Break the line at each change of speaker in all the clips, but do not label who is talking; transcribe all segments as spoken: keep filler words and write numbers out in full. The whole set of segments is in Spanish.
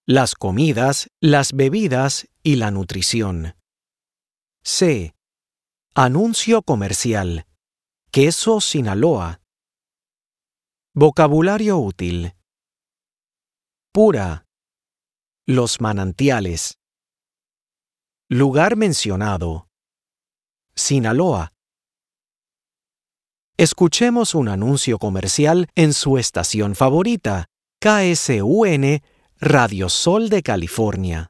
las comidas, las bebidas y la nutrición. C. Anuncio comercial. Queso Sinaloa. Vocabulario útil. Pura. Los manantiales. Lugar mencionado. Sinaloa. Escuchemos un anuncio comercial en su estación favorita, K S U N Radio Sol de California.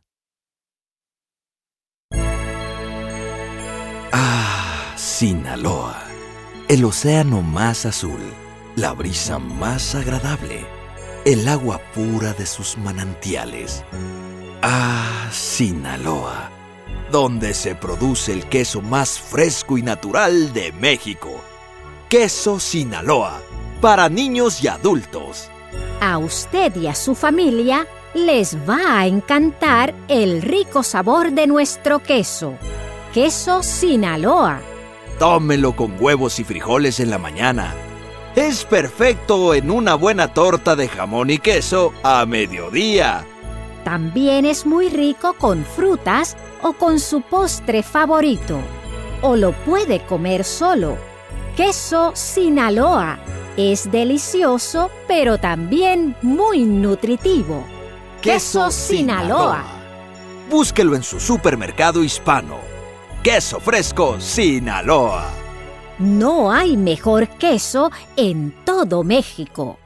Ah, Sinaloa. El océano más azul, la brisa más agradable, el agua pura de sus manantiales. Ah, Sinaloa, donde se produce el queso más fresco y natural de México. Queso Sinaloa, para niños y adultos.
A usted y a su familia les va a encantar el rico sabor de nuestro queso. Queso Sinaloa.
Tómelo con huevos y frijoles en la mañana. Es perfecto en una buena torta de jamón y queso a mediodía.
También es muy rico con frutas o con su postre favorito. O lo puede comer solo. Queso Sinaloa. Es delicioso, pero también muy nutritivo. Queso Sinaloa.
Búsquelo en su supermercado hispano. Queso fresco Sinaloa.
No hay mejor queso en todo México.